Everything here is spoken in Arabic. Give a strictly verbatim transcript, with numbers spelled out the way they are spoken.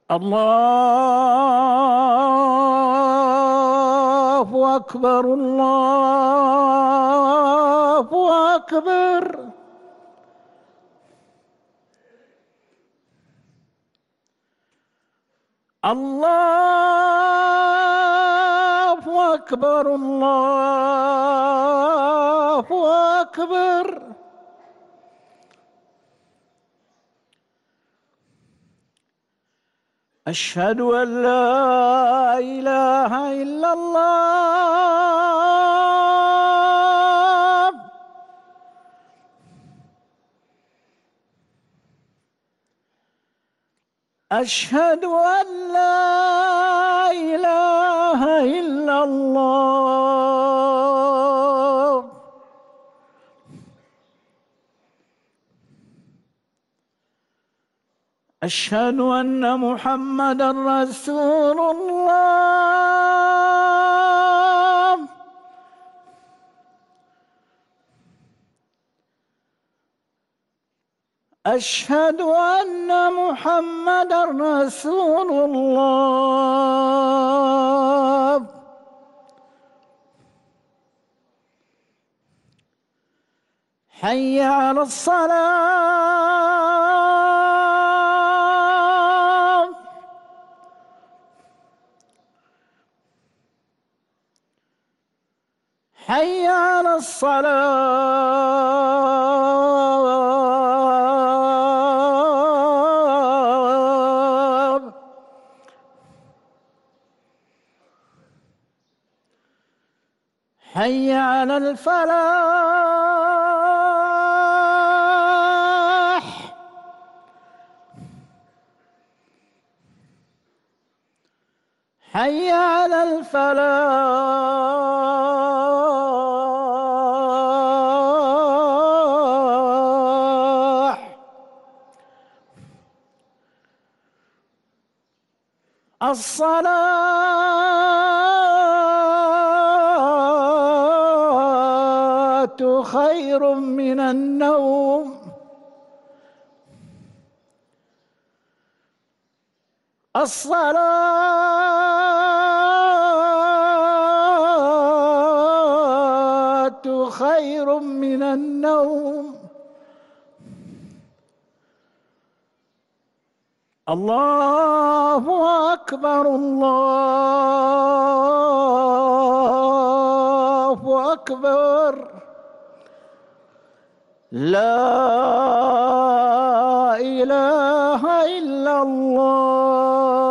الله أكبر الله أكبر. الله أكبر الله أكبر. أشهد أن لا إله إلا الله. أشهد أن لا إله إلا الله. أشهد أن محمدًا رسول الله. أشهد أن محمدًا رسول الله. حي على الصلاة. حي على الصلاة. حي على الفلاح. حي على الفلاح. الصلاة خير من النوم. الصلاة خير من النوم. الله أكبر الله أكبر. لا إله إلا الله.